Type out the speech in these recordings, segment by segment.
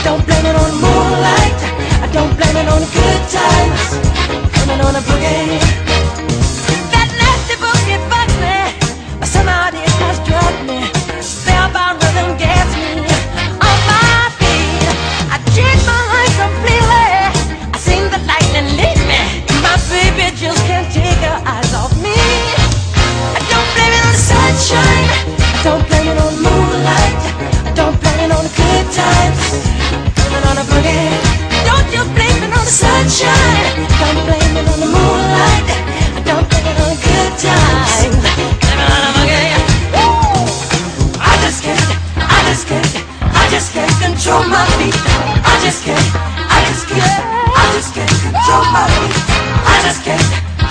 don't blame it on the moonlight. I don't blame it on the good times. Blame it on the boogie. That nasty boogie bugs me, but somehow it has drugged me. Spellbound rhythm gets me on my feet. I change my life completely. I seen the lightning lead me. My baby just can't take her eyes off me. I don't blame it on the sunshine. I don't blame it on the moonlight. I don't blame it on the good times. Blame it on the boogie. Don't you blame it on the sunshine. Don't blame it on the moonlight. I don't blame it on the good times. Blame it on the boogie. Woo! I just can't control my feet. I just can't control my feet. I just can't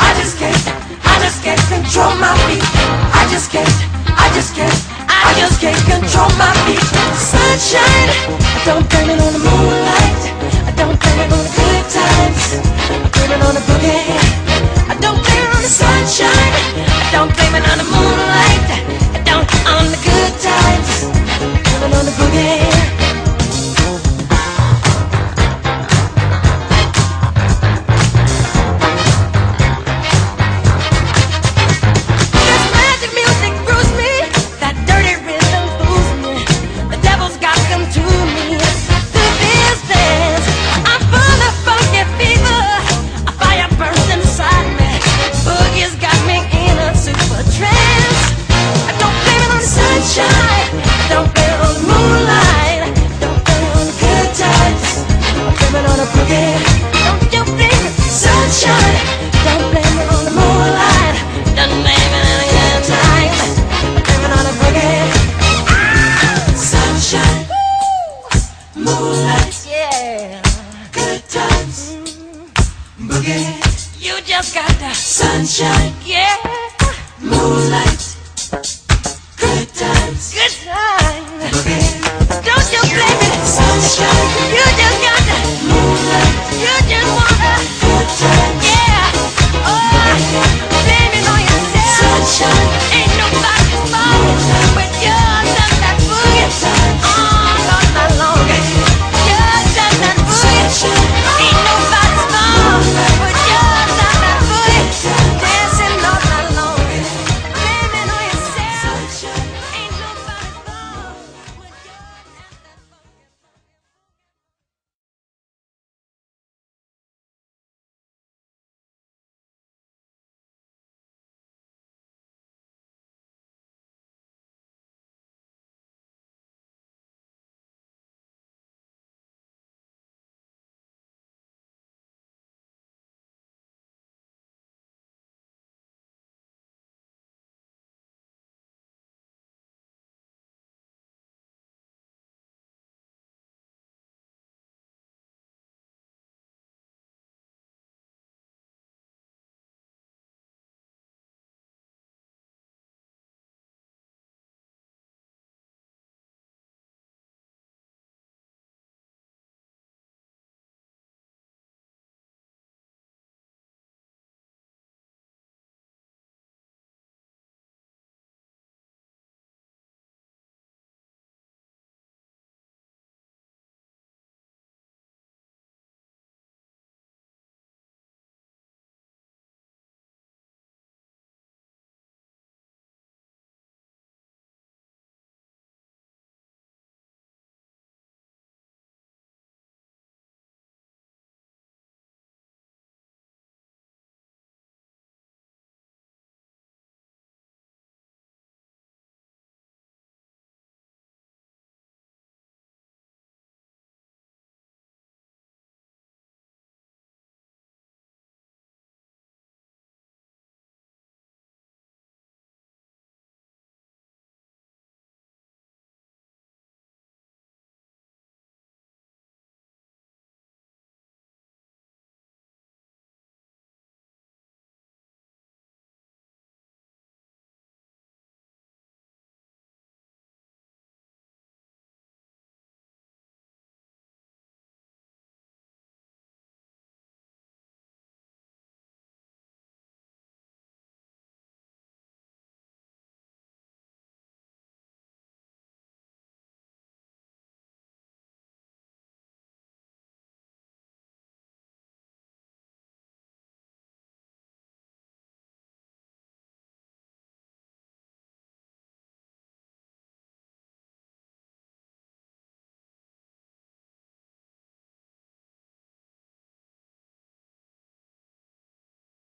control my feet. I just can't control my feet. Sunshine, I don't blame it on the moonlight. I don't blame it on the good times. I blame it on the boogie. I don't blame it on the sunshine. I don't blame it on the moonlight. I don't on the good times. I blame it on the boogie. You just got the sunshine, yeah. Moonlight, good times, boogie. Don't you blame it, sunshine.